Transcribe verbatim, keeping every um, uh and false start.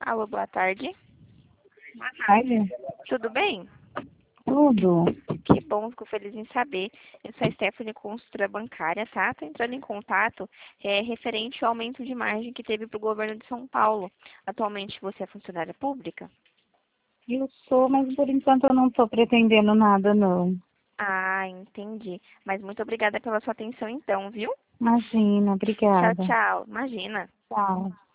Alô, boa tarde. Boa tarde. Tudo bem? Tudo. Que bom, fico feliz em saber. Eu sou a Stephanie, consultora bancária, tá? Tô entrando em contato é, referente ao aumento de margem que teve para o governo de São Paulo. Atualmente você é funcionária pública? Eu sou, mas por enquanto eu não estou pretendendo nada, não. Ah, entendi. Mas muito obrigada pela sua atenção então, viu? Imagina, Tchau, obrigada. tchau. Imagina. Tchau.